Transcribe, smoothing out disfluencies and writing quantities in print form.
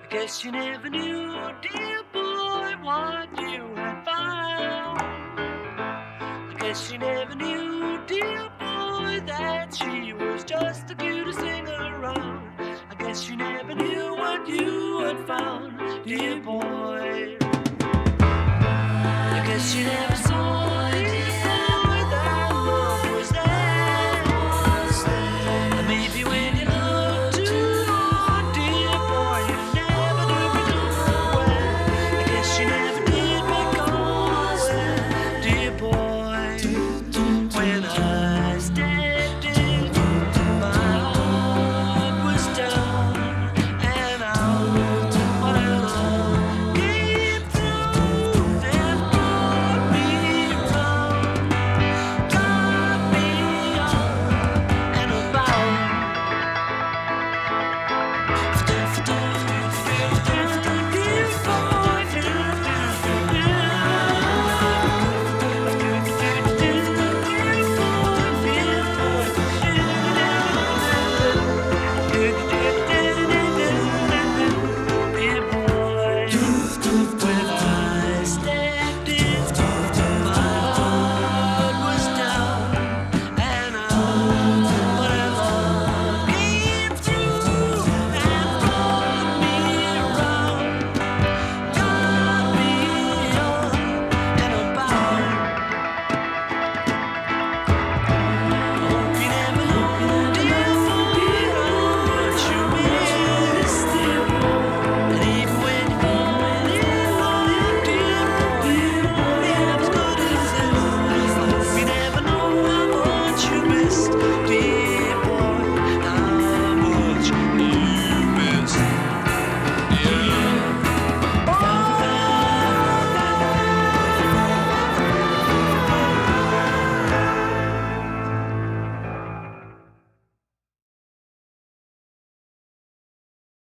I guess you never knew, dear boy, what you had found. I guess you never knew, dear boy, that she was just the cutest thing around. I guess you never knew what you had found, dear boy. I guess you never